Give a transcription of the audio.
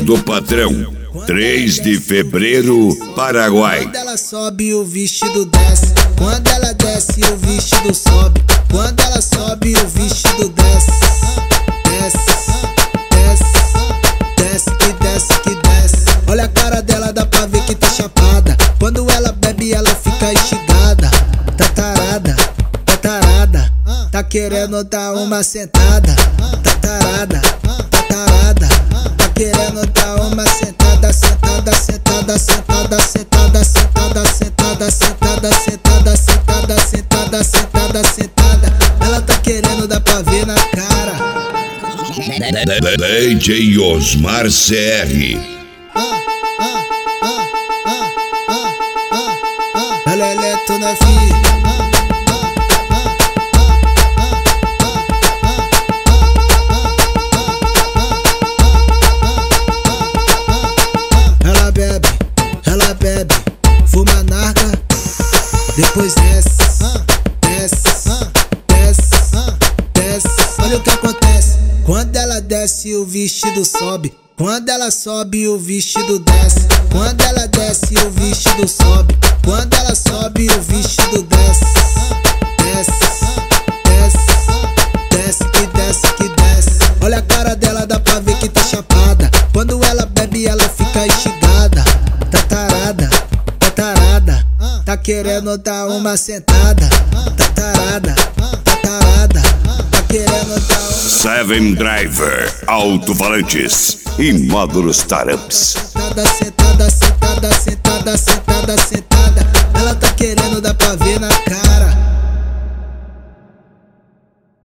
do patrão, 3 de fevereiro, Paraguai. Quando ela sobe, o vestido desce. Quando ela desce, o vestido sobe. Quando ela sobe, o vestido desce. Desce, que desce, que desce. Olha a cara dela, dá pra ver que tá chapada. Quando ela bebe, ela fica instigada. Tá tarada, tá tarada. Tá querendo dar uma sentada. Tá tarada, tá tarada. Tá querendo dar uma sentada, sentada, sentada, sentada, sentada, sentada, sentada, sentada, sentada, sentada, sentada, sentada, sentada. Ela tá querendo dar pra ver na cara. DJ Osmar CR. Ela é leto na filha. Ela bebe, fuma narga, depois desce, desce. Olha o que acontece. Quando ela desce, o vestido sobe. Quando ela sobe, o vestido desce. Quando ela desce, o vestido sobe. Quando ela sobe, o vestido desce. Desce, que desce, que desce. Olha a cara dela, dá pra ver que tá chapada. Quando ela bebe, ela fica instigada. Tá tarada, tá tarada. Tá querendo dar uma sentada. Tá tarada, tá tarada. Tá querendo dar uma... Seven Driver, alto-falantes e módulos Startups. Sentada, sentada, sentada, sentada.